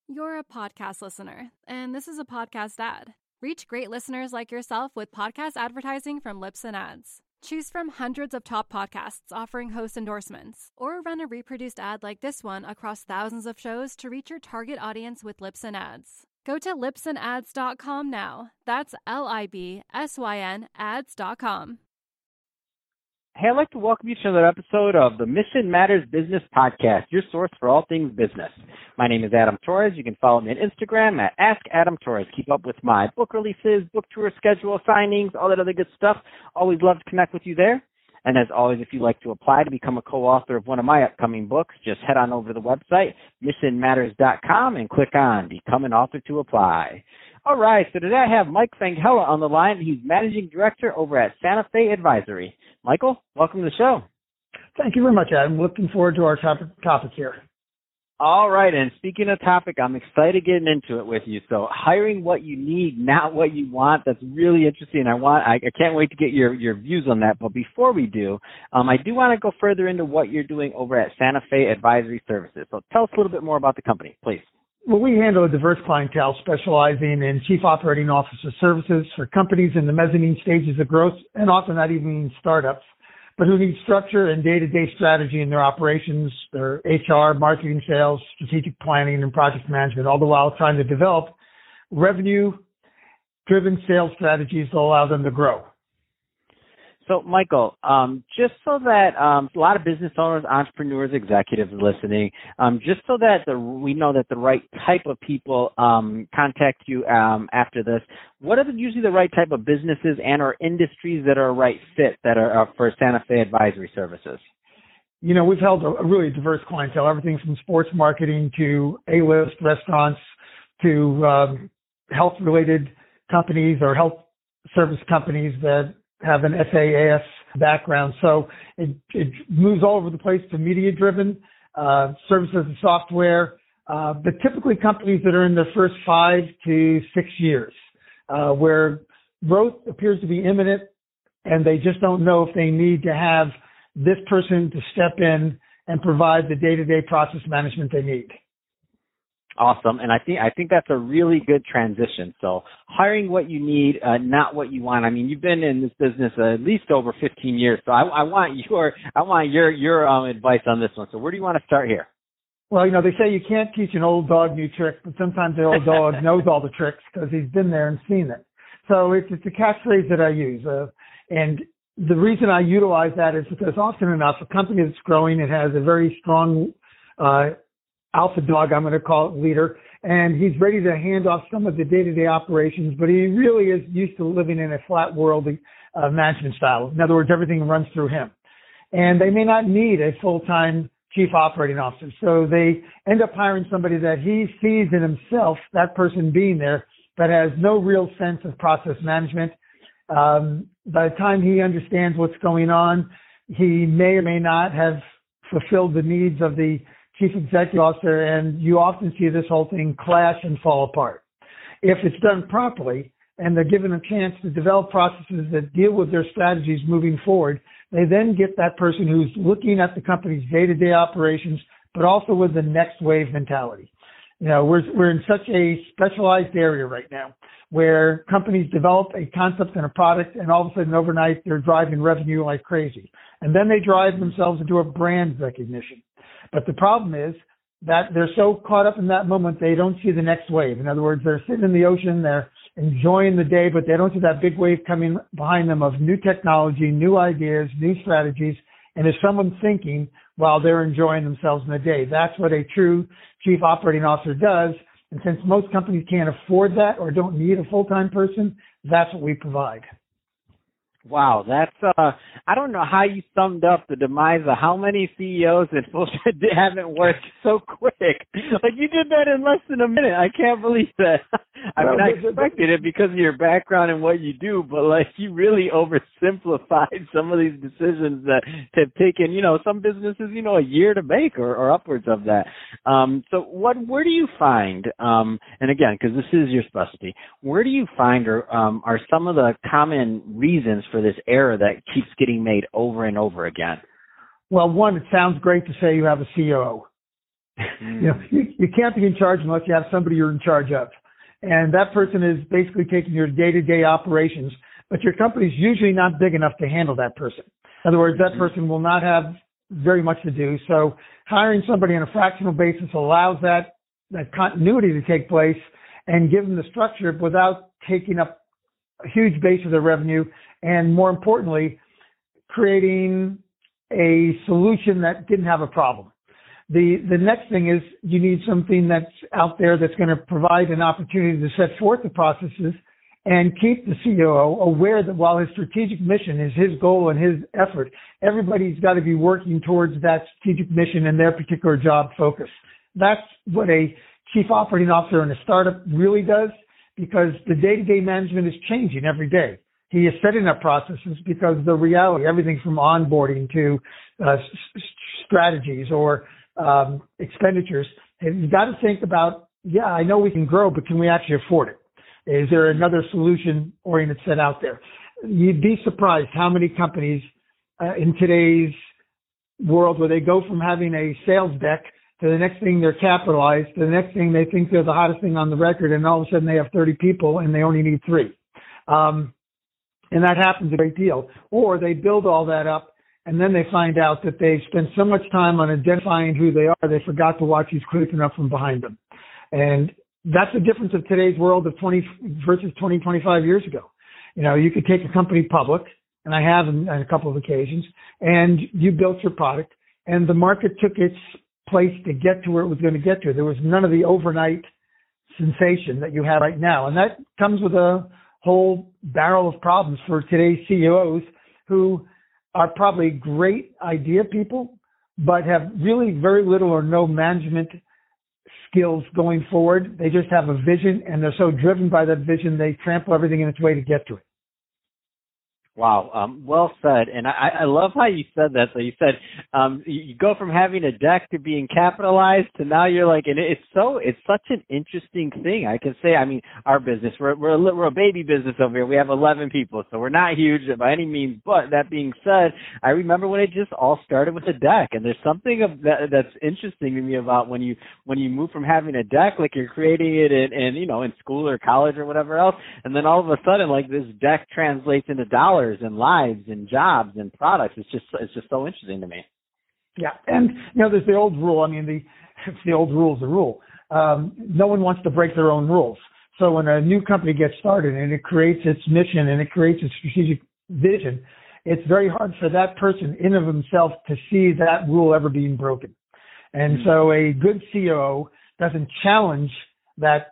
You're a podcast listener, and this is a podcast ad. Reach great listeners like yourself with podcast advertising from Libsyn Ads. Choose from hundreds of top podcasts offering host endorsements, or run a reproduced ad like this one across thousands of shows to reach your target audience with Libsyn Ads. Go to libsynads.com now. That's LIBSYN ads.com. Hey, I'd like to welcome you to another episode of the Mission Matters Business Podcast, your source for all things business. My name is Adam Torres. You can follow me on Instagram at AskAdamTorres. Keep up with my book releases, book tour schedule, signings, all that other good stuff. Always love to connect with you there. And as always, if you'd like to apply to become a co-author of one of my upcoming books, just head on over to the website, missionmatters.com, and click on Become an Author to apply. All right, so today I have Mike Fangella on the line. He's Managing Director over at Santa Fe Advisory. Michael, welcome to the show. Thank you very much, Adam. Looking forward to our topic here. All right, and speaking of topic, I'm excited getting into it with you. So hiring what you need, not what you want, that's really interesting. I can't wait to get your views on that. But before we do, I do want to go further into what you're doing over at Santa Fe Advisory Services. So tell us a little bit more about the company, please. Well, we handle a diverse clientele specializing in chief operating officer services for companies in the mezzanine stages of growth, and often not even startups, but who need structure and day-to-day strategy in their operations, their HR, marketing, sales, strategic planning, and project management, all the while trying to develop revenue-driven sales strategies to allow them to grow. So, Michael, just so that a lot of business owners, entrepreneurs, executives listening, just so that we know that the right type of people contact you after this, what are usually the right type of businesses and or industries that are a right fit that are for Santa Fe Advisory Services? You know, we've held a really diverse clientele, everything from sports marketing to A-list restaurants to health-related companies or health service companies that have an SaaS background. So it moves all over the place to media-driven services and software, but typically companies that are in their first 5 to 6 years, where growth appears to be imminent and they just don't know if they need to have this person to step in and provide the day-to-day process management they need. Awesome. And I think that's a really good transition. So hiring what you need, not what you want. I mean, you've been in this business at least over 15 years. So I want your advice on this one. So where do you want to start here? Well, you know, they say you can't teach an old dog new tricks, but sometimes the old dog knows all the tricks because he's been there and seen it. So it's a catchphrase that I use. And the reason I utilize that is because often enough, a company that's growing, it has a very strong, alpha dog, I'm going to call it, leader, and he's ready to hand off some of the day-to-day operations, but he really is used to living in a flat world management style. In other words, everything runs through him. And they may not need a full-time chief operating officer, so they end up hiring somebody that he sees in himself, that person being there, but has no real sense of process management. By the time he understands what's going on, he may or may not have fulfilled the needs of the chief executive officer, and you often see this whole thing clash and fall apart. If it's done properly and they're given a chance to develop processes that deal with their strategies moving forward, they then get that person who's looking at the company's day-to-day operations, but also with the next wave mentality. You know, we're in such a specialized area right now where companies develop a concept and a product, and all of a sudden overnight they're driving revenue like crazy. And then they drive themselves into a brand recognition. But the problem is that they're so caught up in that moment, they don't see the next wave. In other words, they're sitting in the ocean, they're enjoying the day, but they don't see that big wave coming behind them of new technology, new ideas, new strategies, and is someone thinking while they're enjoying themselves in the day. That's what a true chief operating officer does. And since most companies can't afford that or don't need a full-time person, that's what we provide. Wow, that's I don't know how you summed up the demise of how many CEOs that haven't worked so quick. Like you did that in less than a minute. I can't believe that. I mean, I expected it because of your background and what you do, but like you really oversimplified some of these decisions that have taken, you know, some businesses, you know, a year to make or upwards of that. So where do you find, and again, because this is your specialty, where do you find are some of the common reasons for this error that keeps getting made over and over again? Well, one, it sounds great to say you have a COO. You can't be in charge unless you have somebody you're in charge of. And that person is basically taking your day-to-day operations, but your company's usually not big enough to handle that person. In other words, that person will not have very much to do. So hiring somebody on a fractional basis allows that continuity to take place and give them the structure without taking up a huge base of their revenue, and more importantly, creating a solution that didn't have a problem. The next thing is you need something that's out there that's going to provide an opportunity to set forth the processes and keep the COO aware that while his strategic mission is his goal and his effort, everybody's got to be working towards that strategic mission and their particular job focus. That's what a chief operating officer in a startup really does, because the day-to-day management is changing every day. He is setting up processes because the reality, everything from onboarding to strategies or expenditures, you've got to think about, I know we can grow, but can we actually afford it? Is there another solution-oriented set out there? You'd be surprised how many companies in today's world where they go from having a sales deck to the next thing they're capitalized, to the next thing they think they're the hottest thing on the record, and all of a sudden they have 30 people and they only need 3. And that happens a great deal. Or they build all that up and then they find out that they've spent so much time on identifying who they are, they forgot to watch who's creeping up from behind them. And that's the difference of today's world of 20 versus 20, 25 years ago. You could take a company public, and I have on a couple of occasions, and you built your product, and the market took its place to get to where it was going to get to. There was none of the overnight sensation that you have right now. And that comes with a whole barrel of problems for today's CEOs, who are probably great idea people, but have really very little or no management skills going forward. They just have a vision, and they're so driven by that vision, they trample everything in its way to get to it. Wow. Well said. And I love how you said that. So you said you go from having a deck to being capitalized to now you're like, and it's such an interesting thing. I can say, our business, we're a baby business over here. We have 11 people, so we're not huge by any means. But that being said, I remember when it just all started with a deck, and there's something of that's interesting to me about when you move from having a deck, like you're creating it in school or college or whatever else, and then all of a sudden, like, this deck translates into dollars and lives and jobs and products. It's just so interesting to me. Yeah. And, there's the old rule. The old rule is the rule. No one wants to break their own rules. So when a new company gets started and it creates its mission and it creates its strategic vision, it's very hard for that person in of himself to see that rule ever being broken. And so a good COO doesn't challenge that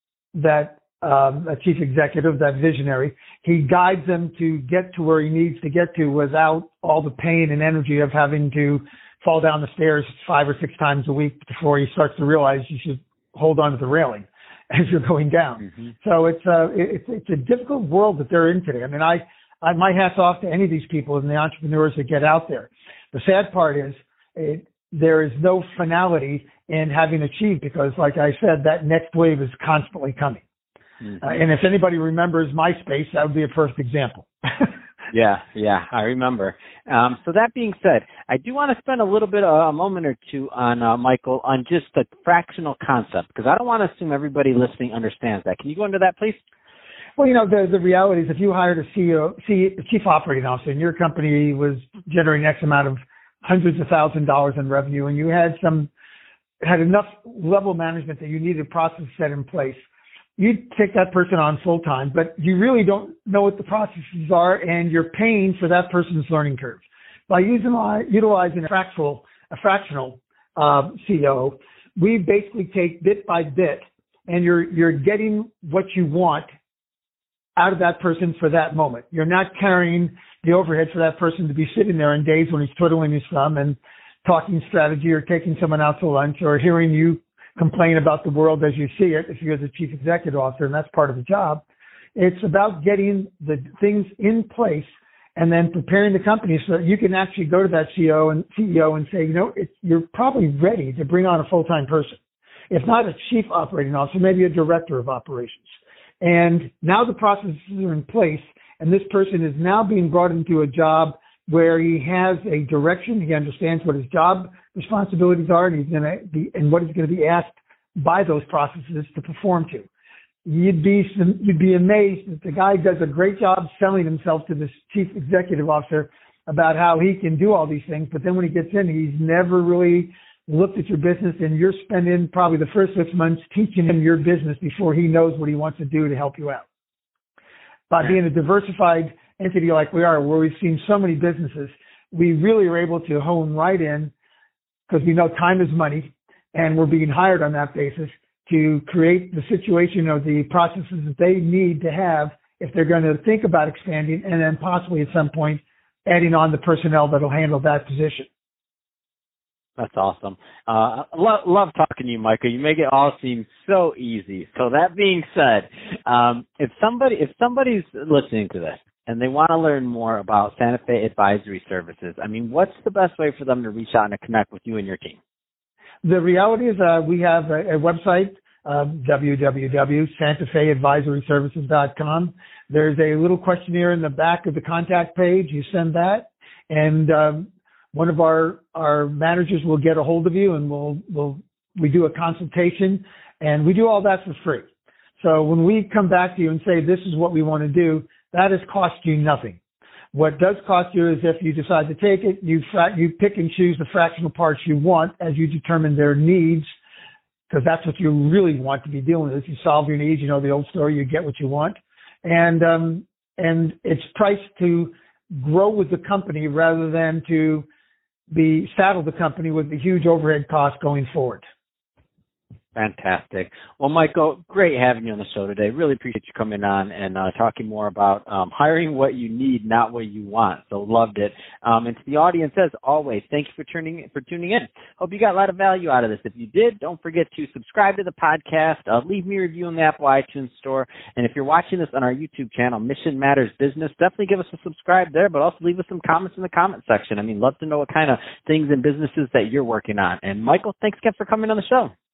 a chief executive, that visionary. He guides them to get to where he needs to get to without all the pain and energy of having to fall down the stairs 5 or 6 times a week before he starts to realize you should hold on to the railing as you're going down. Mm-hmm. So it's a difficult world that they're in today. I my hat's off to any of these people and the entrepreneurs that get out there. The sad part is there is no finality in having achieved, because, like I said, that next wave is constantly coming. Mm-hmm. And if anybody remembers MySpace, that would be a perfect example. Yeah, I remember. So that being said, I do want to spend a moment or two on, Michael, on just the fractional concept, because I don't want to assume everybody listening understands that. Can you go into that, please? Well, the reality is, if you hired a chief operating officer and your company was generating X amount of hundreds of $1,000s in revenue, and you had enough level management that you needed a process set in place, you'd take that person on full time, but you really don't know what the processes are, and you're paying for that person's learning curve. By utilizing a fractional CEO, we basically take bit by bit, and you're getting what you want out of that person for that moment. You're not carrying the overhead for that person to be sitting there in days when he's twiddling his thumb and talking strategy, or taking someone out to lunch, or hearing you complain about the world as you see it if you're the chief executive officer, and that's part of the job. It's about getting the things in place and then preparing the company so that you can actually go to that CEO and say, you're probably ready to bring on a full-time person. If not a chief operating officer, maybe a director of operations. And now the processes are in place, and this person is now being brought into a job where he has a direction. He understands what his job responsibilities are, and and what he's going to be asked by those processes to perform to. You'd be amazed that the guy does a great job selling himself to this chief executive officer about how he can do all these things, but then when he gets in, he's never really looked at your business, and you're spending probably the first 6 months teaching him your business before he knows what he wants to do to help you out. By being a diversified entity like we are, where we've seen so many businesses, we really are able to hone right in, because we know time is money, and we're being hired on that basis to create the situation or the processes that they need to have if they're going to think about expanding, and then possibly at some point adding on the personnel that will handle that position. That's awesome. Love talking to you, Michael. You make it all seem so easy. So that being said, if somebody's listening to this and they want to learn more about Santa Fe Advisory Services, I mean, what's the best way for them to reach out and to connect with you and your team? The reality is we have a website, www.santafeadvisoryservices.com. There's a little questionnaire in the back of the contact page. You send that, and one of our managers will get a hold of you, and we do a consultation, and we do all that for free. So when we come back to you and say this is what we want to do, that has cost you nothing. What does cost you is if you decide to take it, you pick and choose the fractional parts you want as you determine their needs, because that's what you really want to be dealing with. You solve your needs, you know the old story, you get what you want. And it's priced to grow with the company rather than to saddle the company with the huge overhead costs going forward. Fantastic. Well, Michael, great having you on the show today. Really appreciate you coming on and talking more about hiring what you need, not what you want. So loved it. And to the audience, as always, thank you for tuning in. Hope you got a lot of value out of this. If you did, don't forget to subscribe to the podcast. Leave me a review in the Apple iTunes store. And if you're watching this on our YouTube channel, Mission Matters Business, definitely give us a subscribe there, but also leave us some comments in the comment section. I mean, love to know what kind of things and businesses that you're working on. And Michael, thanks again for coming on the show.